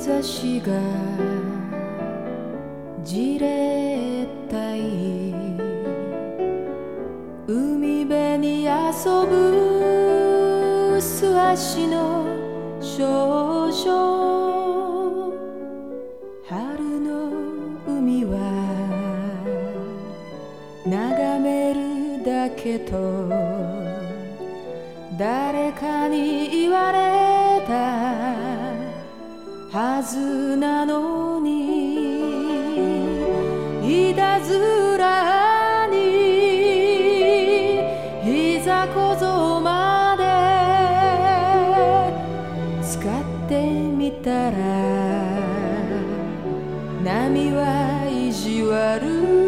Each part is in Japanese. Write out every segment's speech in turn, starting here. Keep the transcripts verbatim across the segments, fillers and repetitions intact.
差しがじれったい海辺に遊ぶ素足の少女、春の海は眺めるだけと誰かに言われたはずなのに、いたずらに膝小僧まで使ってみたら、波は意地悪、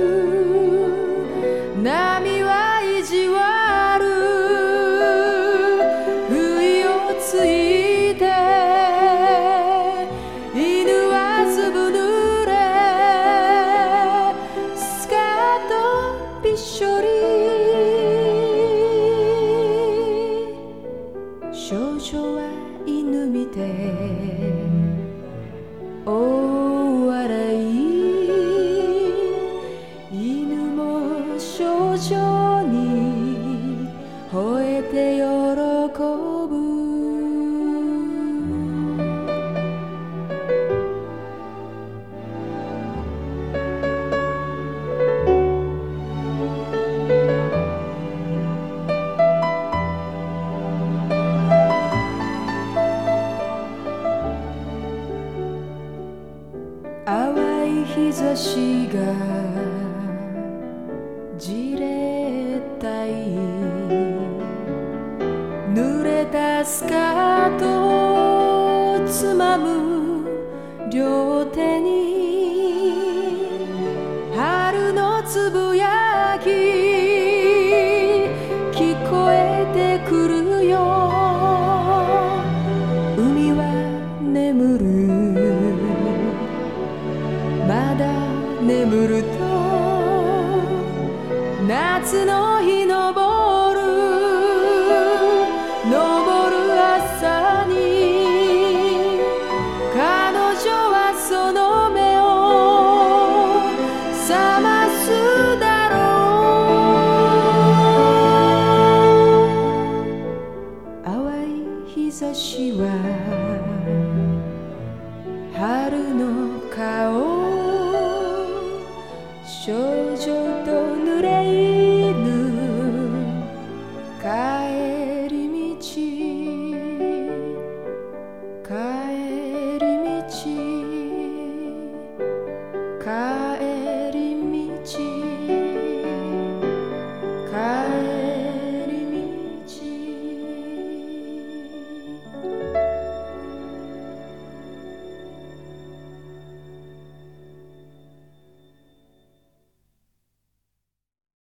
波は意地悪、不意をついて犬はずぶ濡れ、スカートびっしょり、少女は犬見て大笑い、犬も少女に吠えて喜ぶ。淡い日差しがじれったい濡れたスカートをつまむ両手に春のつぶやき聞こえてくるよ。海は眠る、まだ眠ると夏の日昇る、昇る朝に彼女はその目を覚ますだろう。淡い日差しは春の顔、少女